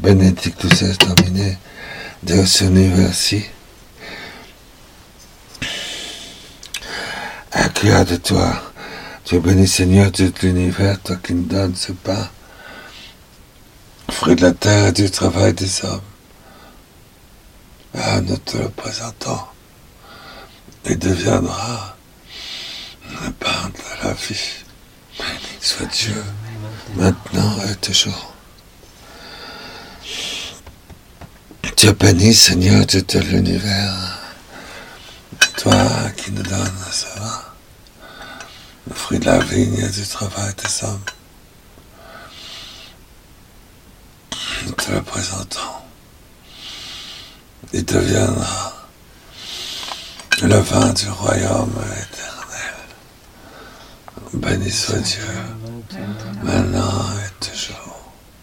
Benedictus est Domine, Deus universi. Accuse de toi, tu es béni Seigneur de tout l'univers, toi qui nous donnes ce pain, fruit de la terre et du travail des hommes. Ah, nous te le présentons, il deviendra le pain de la vie. Béni soit Dieu, maintenant et toujours. Tu es béni, Seigneur, de tout l'univers, toi qui nous donnes ce vin, le fruit de la vigne et du travail des hommes. Nous te le présentons. Il deviendra le vin du royaume éternel. Béni soit Dieu, maintenant et toujours.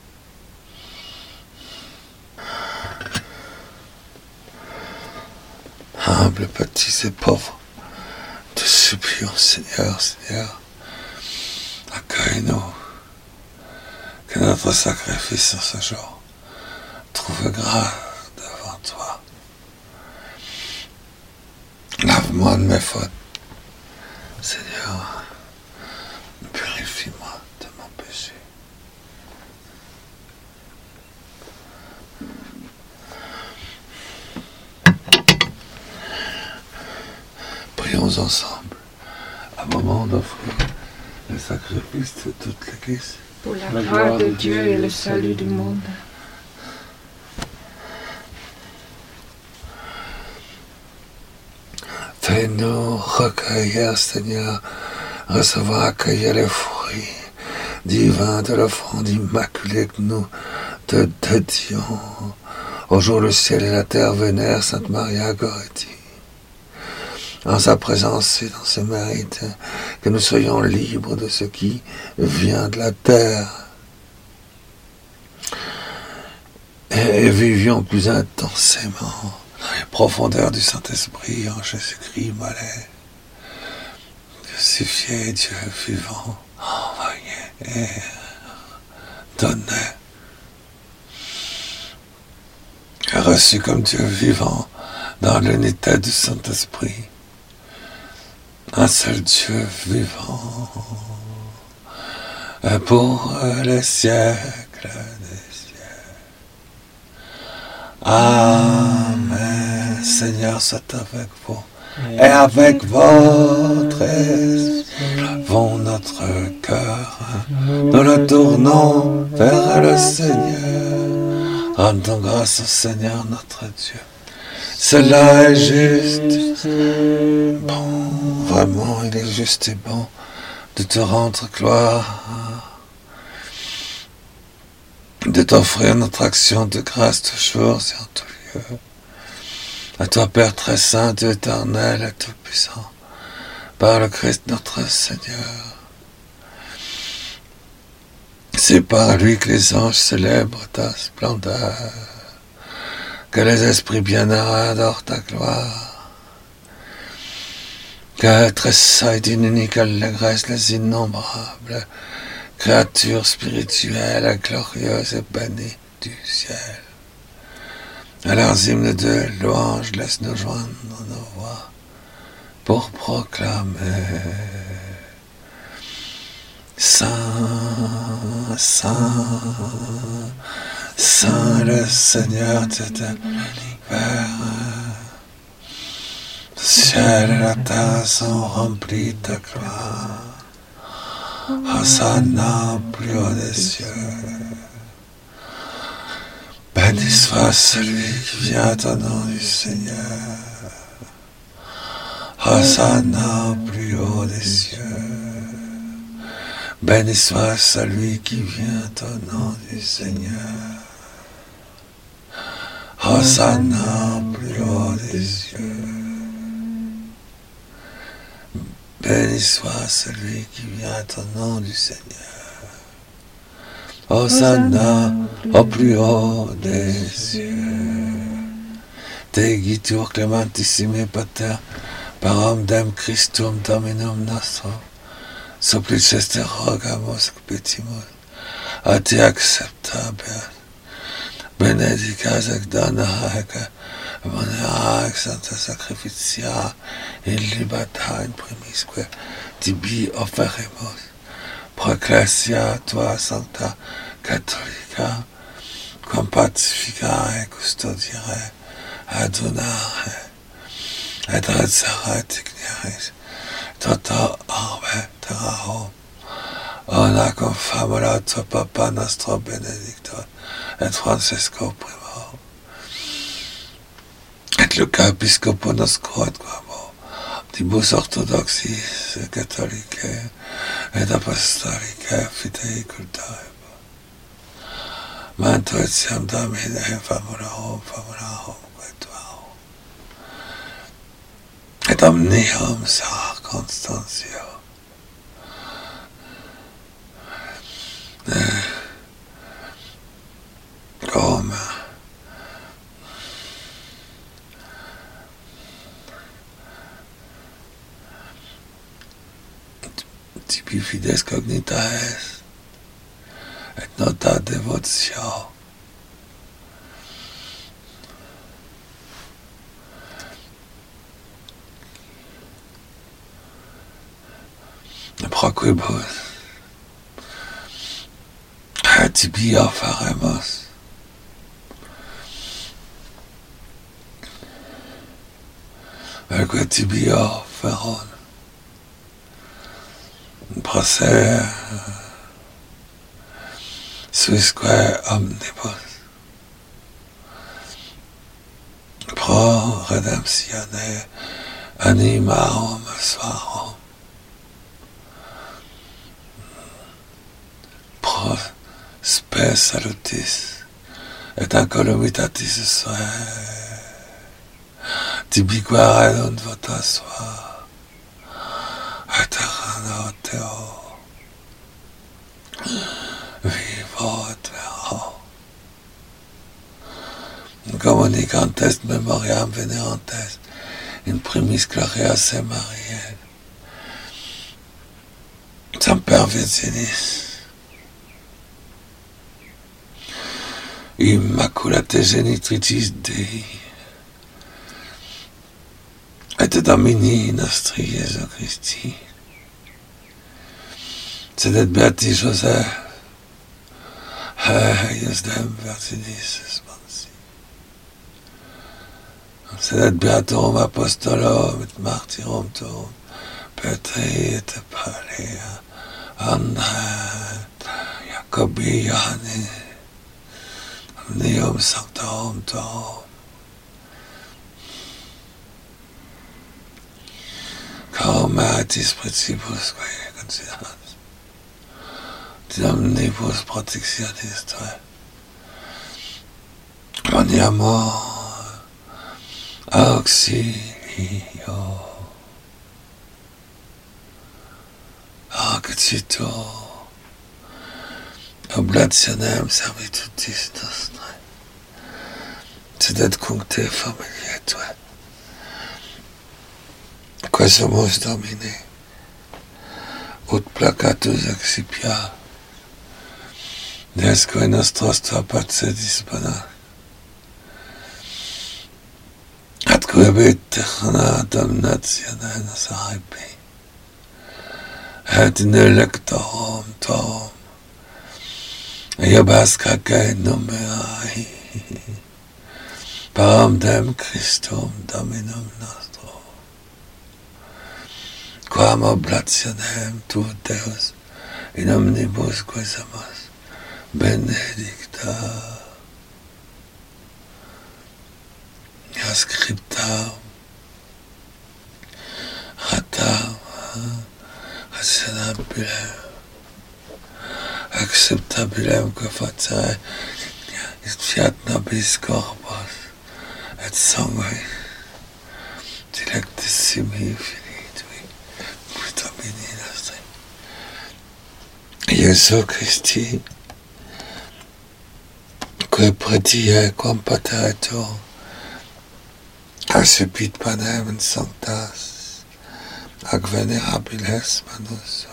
Humbles, petits et pauvres, te supplions, Seigneur, Seigneur, accueille-nous, que notre sacrifice en ce jour trouve grâce devant toi. Lave-moi de mes fautes, Seigneur, purifie-moi de mon péché. Prions ensemble, à un moment d'offrir le sacrifice de toute l'Église. Pour la gloire de Dieu et le salut du monde. Fais-nous recueillir, Seigneur, recevoir, accueillir les fruits divins de l'offrande immaculée que nous te dédions. Au jour le ciel et la terre vénèrent Sainte Maria Goretti. En sa présence et dans ses mérites, que nous soyons libres de ce qui vient de la terre et vivions plus intensément dans les profondeurs du Saint-Esprit en Jésus-Christ malais. Crucifié, Dieu vivant, envoyé et donné, reçu comme Dieu vivant dans l'unité du Saint-Esprit. Un seul Dieu vivant, pour les siècles des siècles. Amen. Seigneur, soit avec vous et avec votre esprit. Levons notre cœur, nous le tournons vers le Seigneur. Rendons grâce au Seigneur notre Dieu. Cela est juste. Bon, vraiment, il est juste et bon de te rendre gloire, de t'offrir notre action de grâce toujours et en tout lieu. À toi, Père très saint, Dieu éternel et tout-puissant, par le Christ notre Seigneur. C'est par lui que les anges célèbrent ta splendeur, que les esprits bienheureux adorent ta gloire, que tressaillent d'une unique allégresse les innombrables créatures spirituelles, glorieuses et bénies du ciel. À leurs hymnes de louange, laisse-nous joindre nos voix pour proclamer Saint, Saint, Saint le Seigneur Dieu de l'univers. Le ciel et la terre sont remplis de gloire. Hosanna plus haut des cieux. Béni soit celui qui vient au nom du Seigneur. Hosanna plus haut des cieux. Béni soit celui qui vient au nom du Seigneur. Hosanna plus haut des cieux. Béni soit celui qui vient au nom du Seigneur. Hosanna au plus haut des cieux. Te gitur clementissime pater, param dem Christum Dominum nostrum, supplices te rogamus et petimus, a te acceptabiat. benedicas ec dona ec monera ec santa sacrificia in libertà in primisque tibi offeremus pro ecclesia tua sancta catholica quam pacificare custodire adunare et rezzare digneris tota orbe terrarum ona confamula tua papa nostro benedictor et Francesco primo et Luca episcopo nostro et quamo dibus orthodoxis catholicae et apostolicae fidei cultare manto etiam Domine famularum quetuarum et omnium sar constantio come tibi fides cognita est et nota devotio pro quibus tibi offeremus velque tibi offeron proser suisque omnibus pro redemptione animarum suarum pro spe salutis et incolumitatis suae tibi quaerunt vota sua aeterna Deo vivo et vero communicantes memoriam venerantes in primis gloriae Mariae semper Virginis Immaculate Genitricis Dei et Domini nostri Iesu Christi sedet beati Joseph Iusdem Virginis espansi sedet beatorum apostolorum et martyrum tuum Petri et Paulea André Jacobi Johannes omnium sanctorum tuum Carum meritis principus quae considerat de omnibus protectionis tuae moniamur auxilio arcetitur oblationem servitutis nostrae sedet cuncte familiae tuae quesumus Domine ut placatus accipia nesque nostros tua pace disponat atque eterna damnatione nos arrepi et in electorum tuum iubas cacae numerae param dem Christum Dominum nostrum quam oblationem tu Deus in omnibus quesumus benedicta ascriptam ratam rationabilem acceptabilem que facere et fiat nobis corpus et sangue dilectissimi finitui Domini nostri Iesu Christi que predie quam pateretur accipit panem in sanctas ac venerabiles manus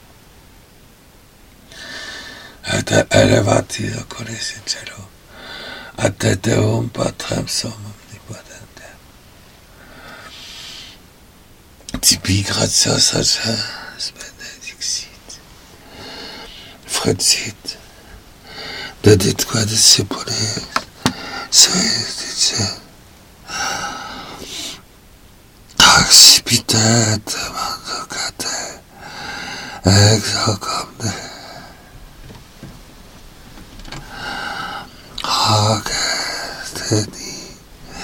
et elevatis oculis in cielo A te deum patrem somnum omnipotentem. Tibi gratias agens benedixit. Frecit. Deditque discipulis suidice. Accipite mandocate ex hoc omne. Hoc est di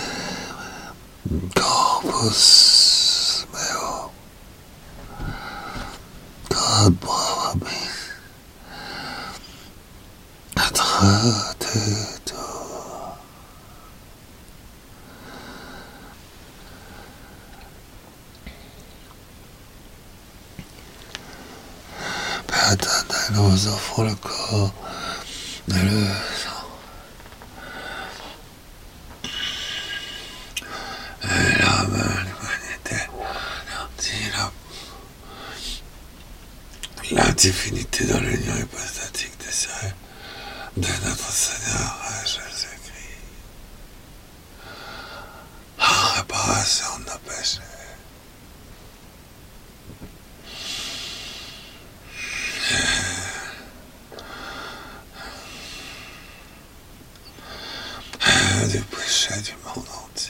corpus meo. God promis atratetur. Père éternel, nous vous offrons le corps et le sang. Et l'âme, l'humanité, la divinité dans l'union hypostatique des sœurs de notre Seigneur Jésus-Christ, en réparation de nos péchés. Et du péché du monde entier.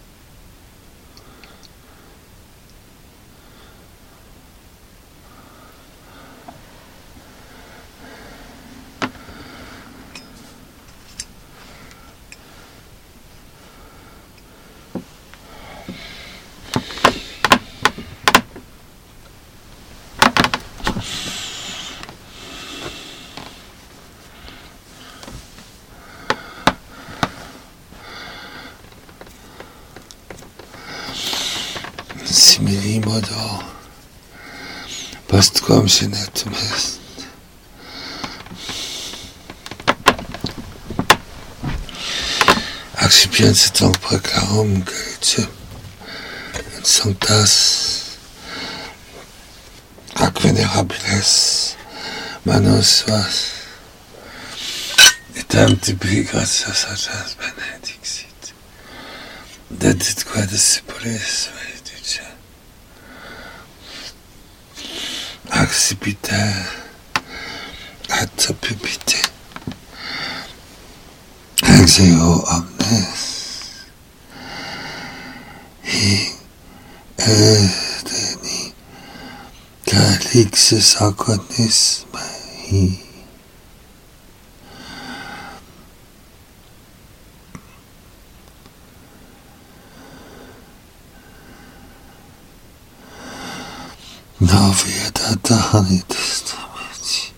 Simili modo postquam senetum est. Accipiens et preclarum Gallicem in sanctas ac venerabiles manos suas et tibi gratias agens benedixit. Deditque discipulis accipite et pupite ex eo omnes hi edeni calixis agonis mei. Novia datani testamentis.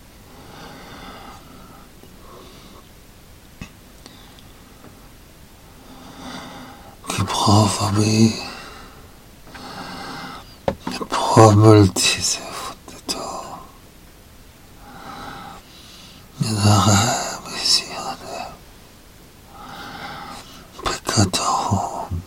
Qui profabi promultis effuditur in remissione peccatorum.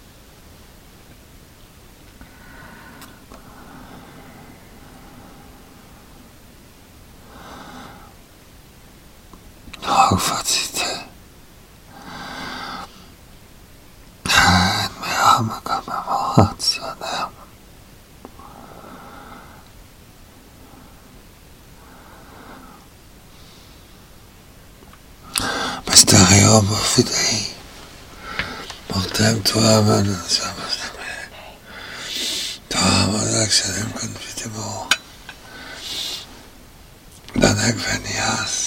Hoc facite et meam commemorationem mysterium fidei mortem tuam annunciamus tuam ad accenem confiteor danec venias.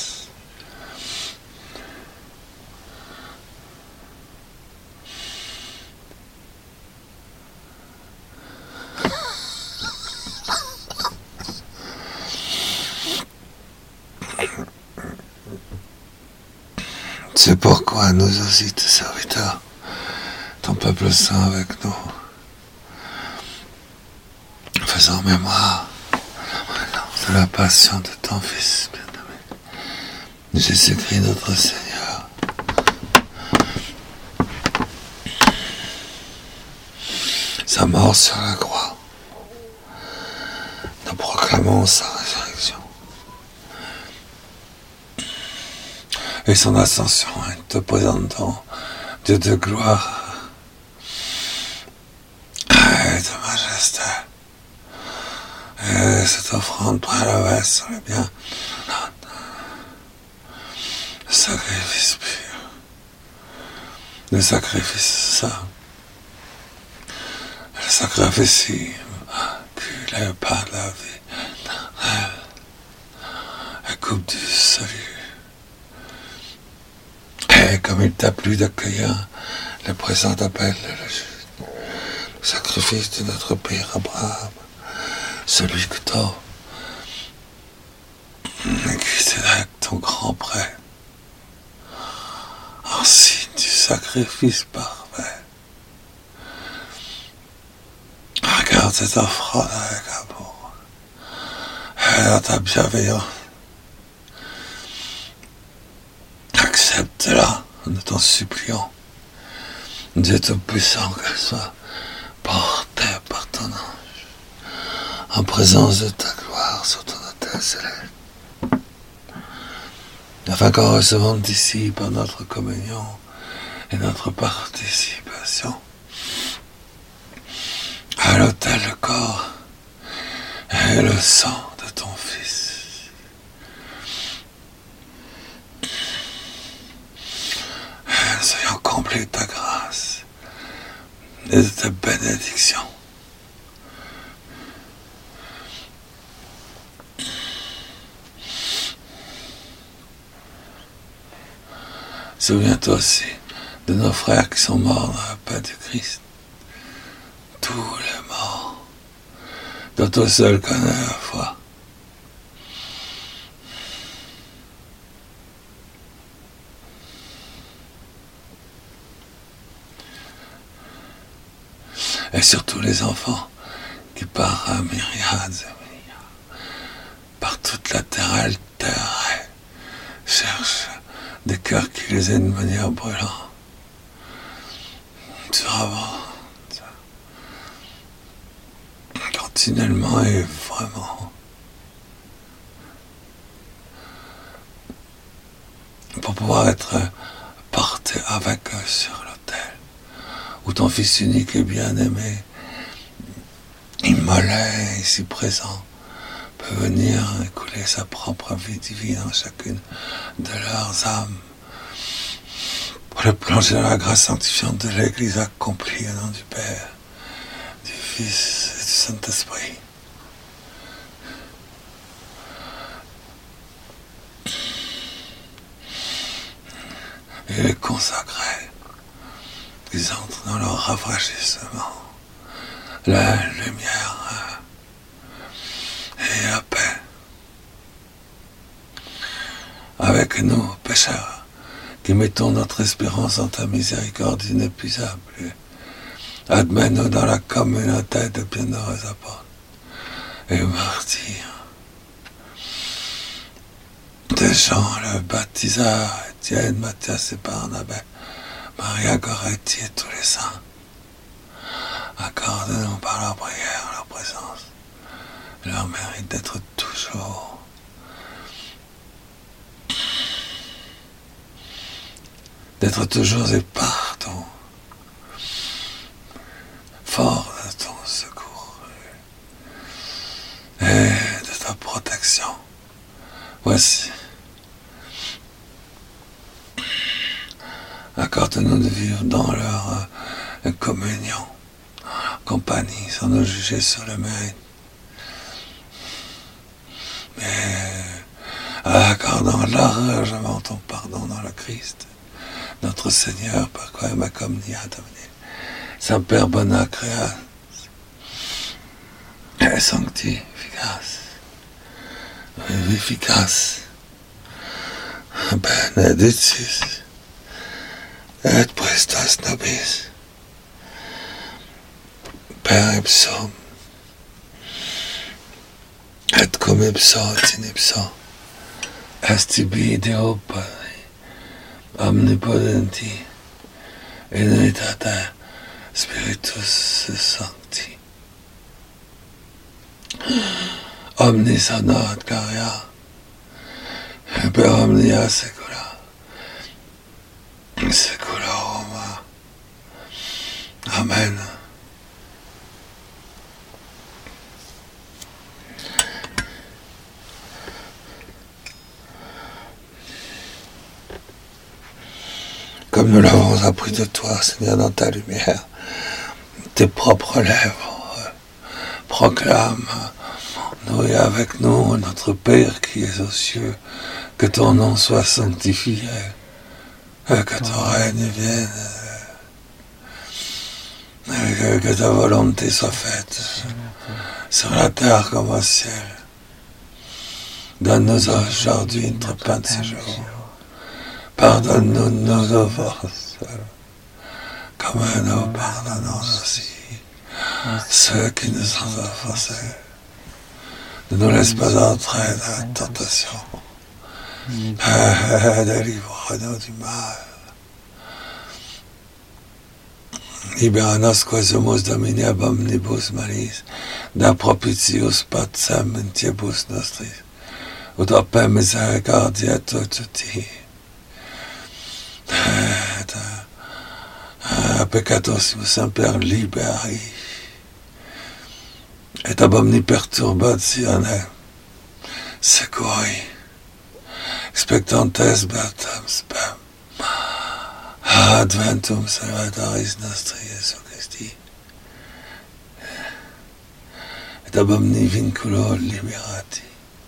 C'est pourquoi nous aussi, tes serviteurs, ton peuple saint avec nous, faisant mémoire de la passion de ton Fils bien-aimé, Jésus-Christ notre Seigneur, sa mort sur la croix, nous proclamons sa résurrection. et son ascension, et te présentant Dieu de gloire et de majesté. Et cette offrande prélevée sur le bien, le sacrifice pur, le sacrifice saint, le sacrifice qui est pas de la vie, la coupe du salut. Et comme il t'a plu d'accueillir le présent appel, le sacrifice de notre père Abraham, celui que t'as, qui t'est avec ton grand prêt, en signe du sacrifice parfait. Regarde cette offrande avec amour, et dans ta bienveillance. Accepte-la, nous t'en supplions. Dieu Tout-Puissant, qu'elle soit portée par ton ange, en présence de ta gloire sur ton autel céleste, afin qu'en recevant d'ici par notre communion et notre participation à l'autel le corps et le sang de ton Fils, soyons comblés de ta grâce et de ta bénédiction. Souviens-toi aussi de nos frères qui sont morts dans la paix du Christ. Tous les morts, dont toi seul connais la foi. Et surtout les enfants qui par myriades et milliards, par toute la terre altérée, cherchent des cœurs qui les aient de manière brûlante. Tu avances continuellement et vraiment pour pouvoir être porté avec eux sur l'autel où ton Fils unique et bien-aimé, immolé ici présent, peut venir écouler sa propre vie divine en chacune de leurs âmes, pour les plonger dans la grâce sanctifiante de l'Église accomplie au nom du Père, du Fils et du Saint-Esprit. Et les consacrer, qu'ils entrent dans leur rafraîchissement, la lumière et la paix. Avec nous, pécheurs, qui mettons notre espérance en ta miséricorde inépuisable, admets-nous dans la communauté de bienheureux apôtres et martyrs, de Jean le baptiseur, Étienne, Matthias et Barnabé, Maria Goretti et tous les saints. Accorde-nous par leur prière, leur présence, leur mérite d'être toujours et partout fort de ton secours et de ta protection. Voici. Accorde-nous de vivre dans leur communion, compagnie, sans nous juger sur le mérite. Mais accordant largement ton pardon dans le Christ, notre Seigneur, par quoi ma communia devenir. Saint-Père bona creas, et sanctificas, vivificas, benedictis, et prestas nobis, per ipsum, et cum ipso et in ipso, est tibi Deo Padre, omnipotenti, in unitate Spiritus Sancti. Omnis honor et gloria, per omnia secula, comme nous l'avons appris de toi, Seigneur, dans ta lumière, tes propres lèvres proclament, nous et avec nous, notre Père qui est aux cieux, que ton nom soit sanctifié, que ton règne vienne, que ta volonté soit faite, sur la terre comme au ciel. Donne-nous aujourd'hui notre pain de ce jour. Pardonne-nous nos offenses, comme nous pardonnons aussi ceux qui nous ont offensés. Ne nous laisse pas entrer dans la tentation. Délivre-nous du mal. Libera-nos quaesumus Domini ab omnibus malis, da propitius pacem in tiebus nostris, ut opem misericordia tutti. Peccatossimus semper liberi, et ab omni perturbationem securi, expectantes beatam spem, adventum salvatoris nostri Iesu Christi, et ab omni vinculo liberati.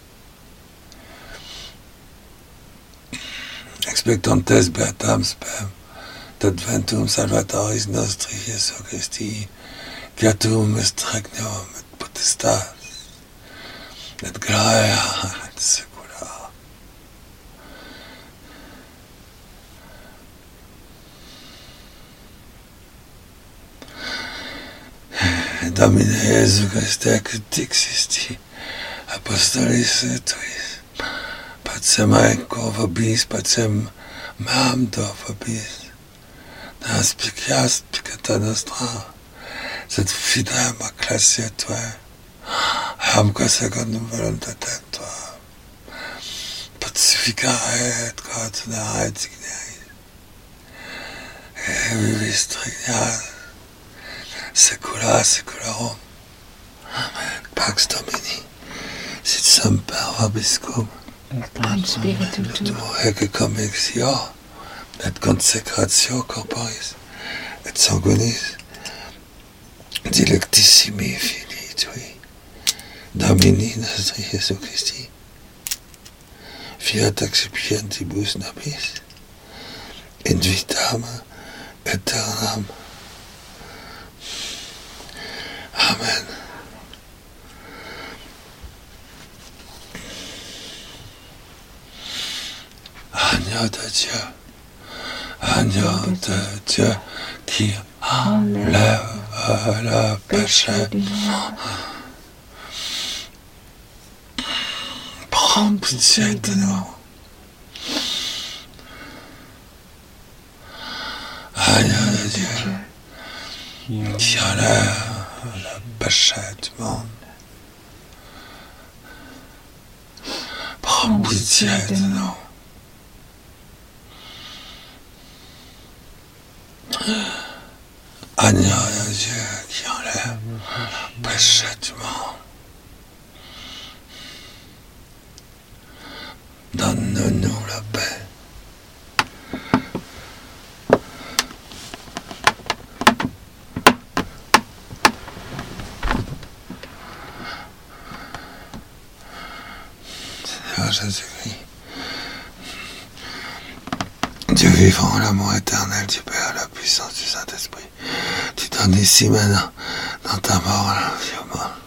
Expectantes beatam spem, et adventum salvatoris nostri Iesu Christi, quietum est regnum et potestas, et gloria et secula. Domine Iesu Christe, que dixisti apostolis tuis, pacem aequo vobis, pacem meam do vobis, nas picias picata nostra, sed fidem acclasia tuae, amque secundum voluntatem tuam, pacificare et coordinare digneris, et vivis regnias, secula seculorum. Amen. Pax Domini, sit semper vobiscum, et spiritu tuo, ecce cum exio, et consecratio corporis, et sanguinis, dilectissimi filii tui, Domini nostri Iesu Christi, fiat accipientibus nobis, in vitam aeternam. Amen. Agneau de Dieu, agneau de Dieu qui enlève le péché. Prends pitié de nous. Agneau de Dieu qui enlève le péché du monde. Prends pitié de nous. Agneau de Dieu qui enlève le péché du monde. Donne-nous la paix. Seigneur Jésus-Christ, Dieu vivant, l'amour éternel du Père, la puissance du Saint-Esprit, tu donnes ici maintenant, dans ta mort, la vie au monde,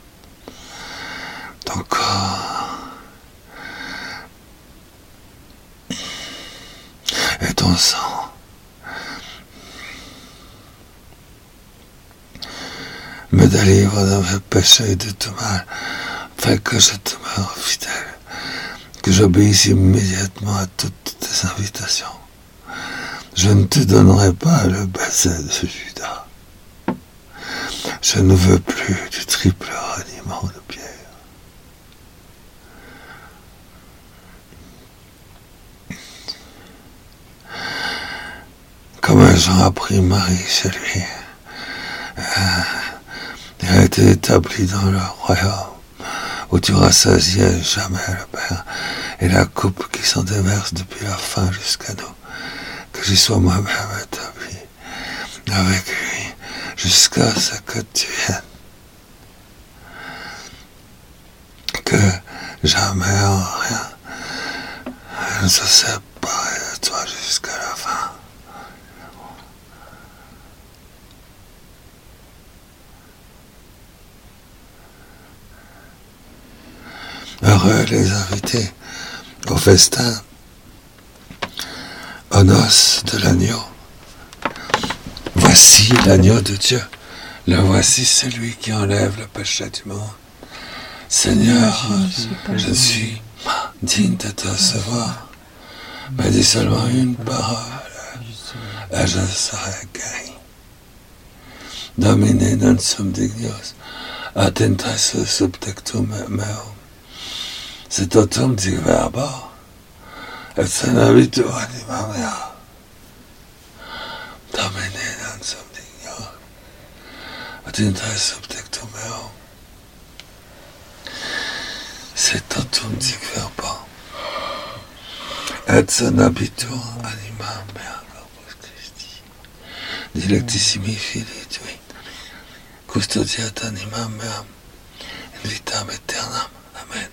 ton corps et ton sang, me délivre de mes péchés et de tout mal, fais que je te demeure fidèle, que j'obéisse immédiatement à toutes tes invitations. Je ne te donnerai pas le baiser de Judas. Je ne veux plus du triple reniement de Pierre. Comme Jean a pris Marie chez lui, il a été établi dans le royaume où tu rassasiais jamais le Père, et la coupe qui s'en déverse depuis la fin jusqu'à nous, que j'y sois moi-même établi avec lui jusqu'à ce que tu viennes. Que jamais en rien elle ne se sépare de toi jusqu'à la fin. Heureux les invités au festin, aux noces de l'agneau. Voici l'agneau de Dieu. Le voici celui qui enlève le péché du monde. Seigneur, je suis digne de te recevoir, mais dis seulement une parole et je serai guéri. Domine non sum dignios, attentas subtectum meum. C'est totum dic verbo, et senavitur anima mea. Domine non sum dignios, attentas subtectum meum. C'est totum dic verbo, et senavitur anima mea corpus Christi. Dilectissimi filii tui, custodiat anima meam, in vitam aeternam. Amen.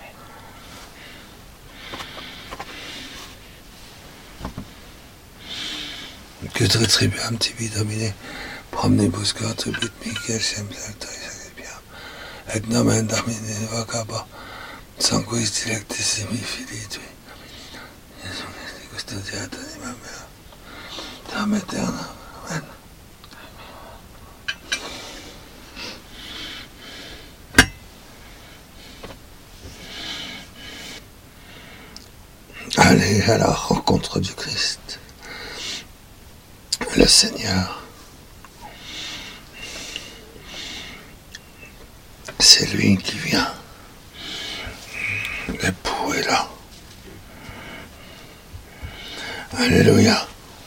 Que te retribuam tibi Domine, promnibus contribut Michael semplactoris agripiam, et nomen Domine invocabo, sanguis dilectissimi filii tui, Iesus Christi custodiat anima mea, tam aeternam. Amen. Allez à la rencontre du Christ. Le Seigneur, c'est lui qui vient. L'époux est là. Alléluia.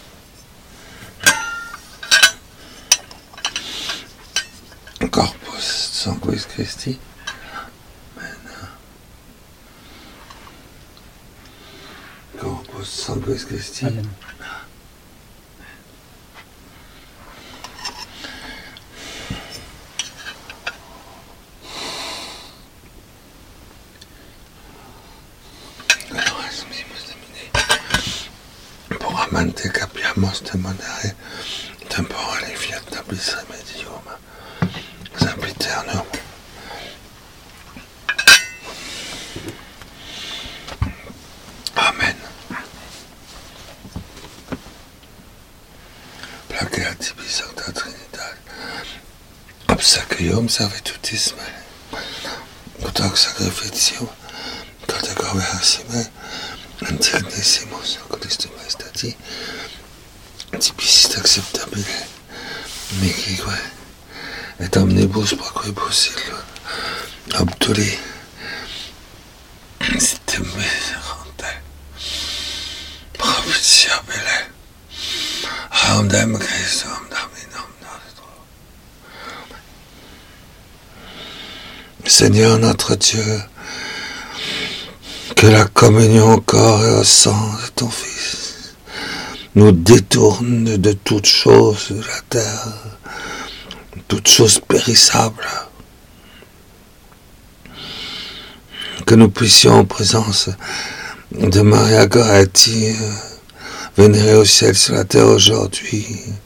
Corpus sanguis Christi. Amen. Corpus sanguis Christi. Amen. Amante capiamos de manere temporali fiatabis remedium sempiternum. Amen. Placet tibi Sancta Trinitas, obsequium servitutis me, ut hoc sacrificium categoriassime indignissimus Christum estati, tibisit acceptabile mihique et omnibus proquibus illud obturi sit miserante propitiabile aundem Christum Dominum nostrum. Seigneur notre Dieu, que la communion au corps et au sang de ton Fils nous détourne de toutes choses de la terre, toutes choses périssables, que nous puissions en présence de Maria Goretti vénérée au ciel sur la terre aujourd'hui,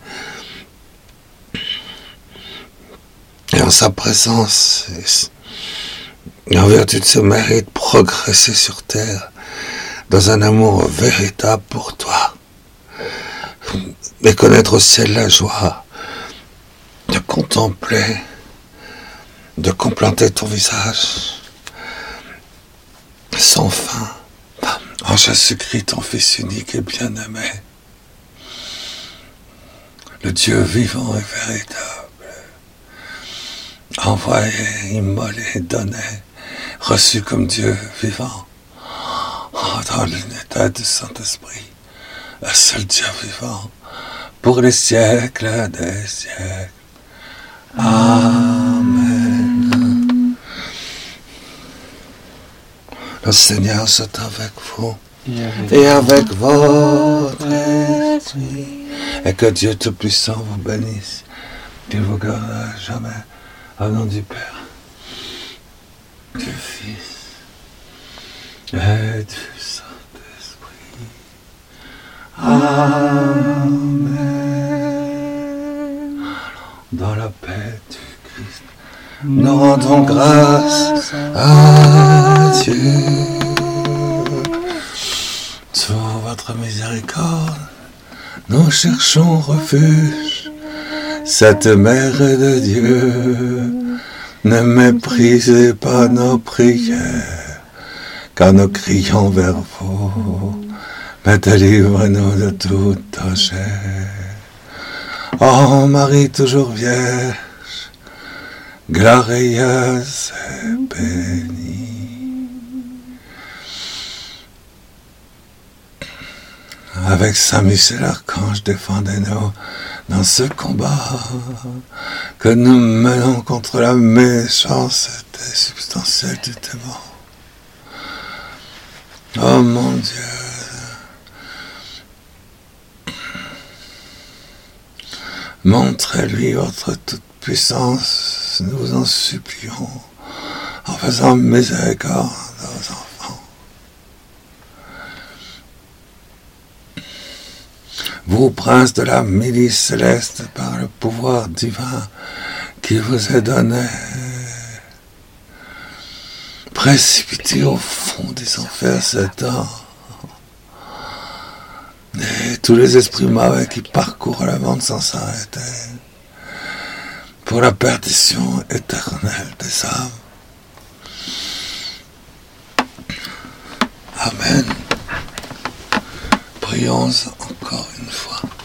et en sa présence et en vertu de ce mérite, progresser sur terre dans un amour véritable pour toi, et connaître au ciel la joie de contempler, de contempler ton visage sans fin en Jésus-Christ, ton Fils unique et bien-aimé, le Dieu vivant et véritable, envoyé, immolé, donné, reçu comme Dieu vivant, dans l'unité du Saint-Esprit, le seul Dieu vivant, pour les siècles des siècles. Amen. Le Seigneur soit avec vous. et avec votre esprit. Et que Dieu Tout-Puissant vous bénisse, qu'il vous garde à jamais, au nom du Père, du Fils et du Saint-Esprit. Amen. Dans la paix du Christ, nous rendons grâce à Dieu. Sur votre miséricorde, nous cherchons refuge. Cette mère de Dieu, ne méprisez pas nos prières, car nous crions vers vous, mais délivre-nous de toute danger. Ô Marie toujours vierge, glorieuse et bénie. Avec Saint Michel Archange, défendez-nous dans ce combat que nous menons contre la méchanceté substantielle du démon. Oh mon Dieu, montrez-lui votre toute-puissance, nous vous en supplions, en faisant miséricorde aux enfants. Vous, prince de la milice céleste, par le pouvoir divin qui vous est donné, précipitez au fond des enfers Satan et tous les esprits mauvais qui parcourent le monde sans s'arrêter, pour la perdition éternelle des âmes. Amen. Prions encore une fois.